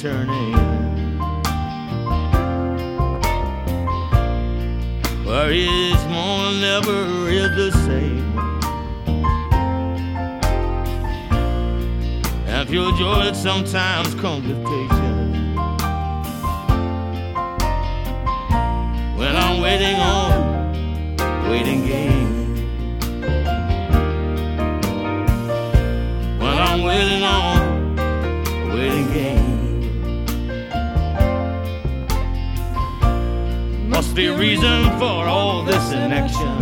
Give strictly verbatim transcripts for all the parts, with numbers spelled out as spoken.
returning. Where each morning never is the same. And pure joy sometimes comes with patience. When I'm waiting on waiting game. When I'm waiting on waiting game. Must be a reason for all this inaction.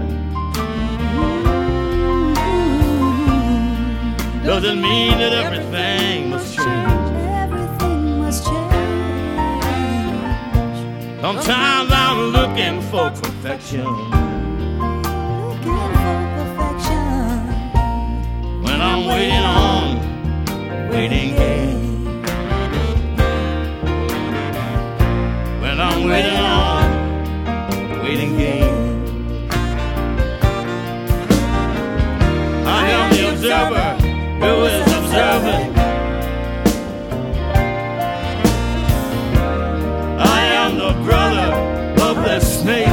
Doesn't mean that everything must change. Everything must change. Sometimes I'm looking for perfection. Looking for perfection. When I'm waiting on waiting game. When I'm waiting on waiting game. I am the observer who is observing. I am the brother of the snake.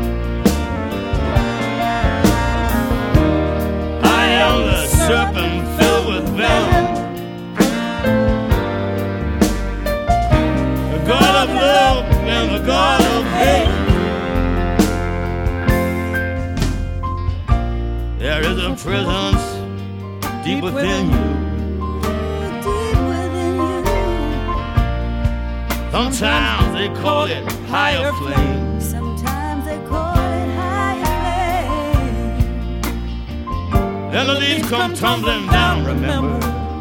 I am the serpent filled with venom. The God of love and the God of hate. There is a presence deep within you. Deep within you. Sometimes they call it higher flame. Sometimes they call it higher flame. And the leaves come tumbling down, remember.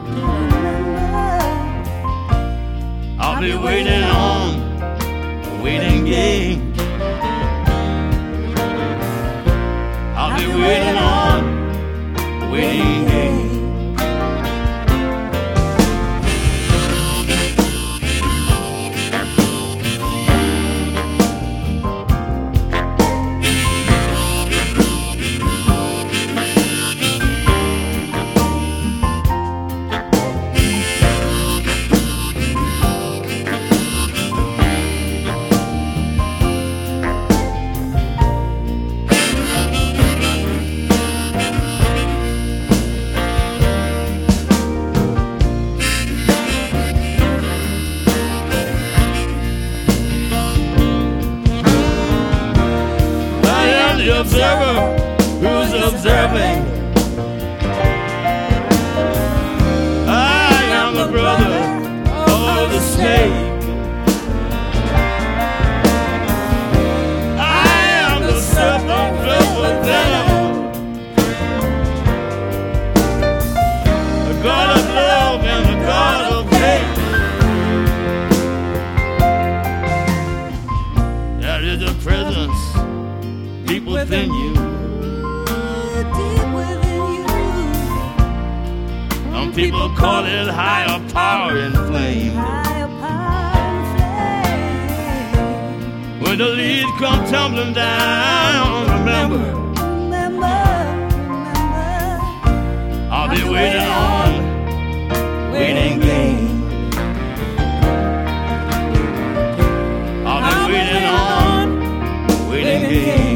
I'll be waiting on a waiting game. I'll be waiting on a waiting game. The observer who's observing. I am the brother of the snake. I am the serpent filled with venom. The God of love and the God of hate. There is a presence deep within you. Deep within you. Some people call it higher power and flame. Higher power and flame. When the leaves come tumbling down, remember, Remember, remember. I'll be waiting on waiting game. I'll be waiting on waiting game.